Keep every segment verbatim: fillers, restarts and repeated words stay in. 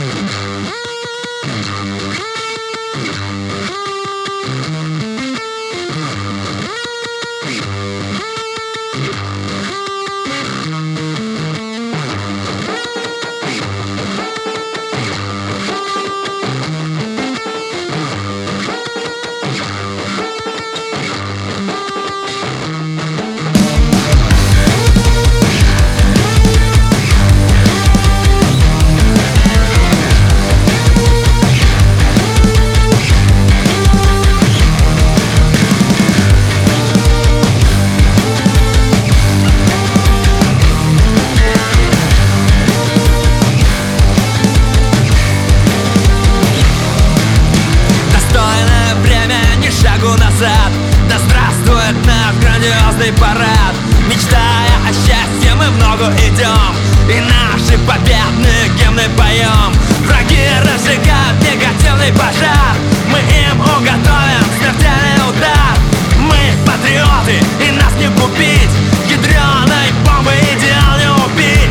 Да здравствует наш грандиозный парад. Мечтая о счастье, мы в ногу идем и наши победные гимны поем. Враги разжигают негативный пожар, мы им уготовим смертельный удар. Мы патриоты, и нас не купить, ядреной бомбой идеал не убить.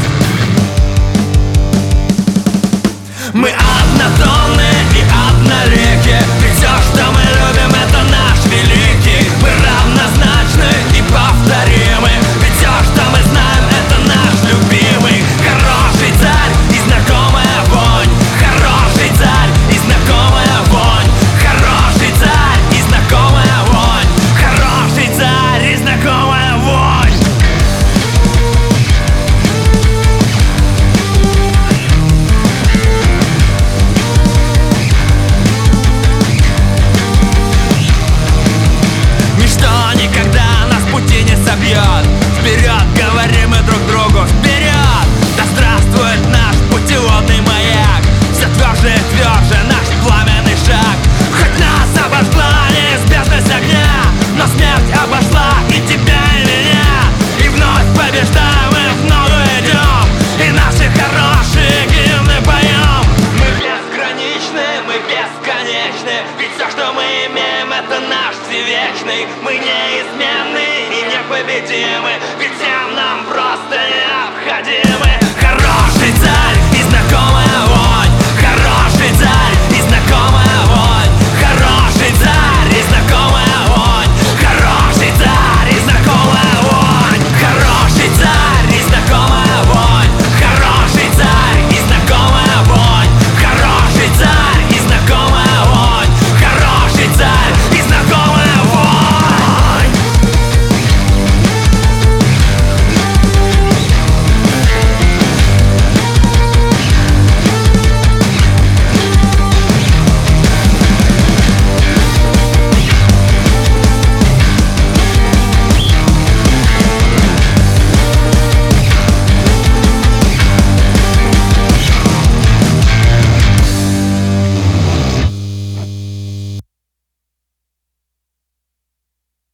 Мы однотонные и однолики, ведь все, что мы любим, это наш великий. Мы равнозначны и повторимы, ведь все, что мы знаем, это наш любимый. Хороший царь и знакомая вонь, хороший царь и знакомая вонь, хороший царь и знакомая вонь, хороший царь и знакомая вонь. Никогда нас пути не собьет. Вперед, говорим мы друг другу, вперед! Да здравствует наш путеводный маяк, все тверже и тверже наш пламенный шаг. Хоть нас обожгла неизбежность огня, но смерть обошла и тебя, и меня. И вновь побеждаем, мы в ногу идем, и наши хорошие гимны поем. Мы безграничны, мы бесконечны, ведь все, что мы имеем, это наш всевечный. Мы неизменны и непобедимы, ведь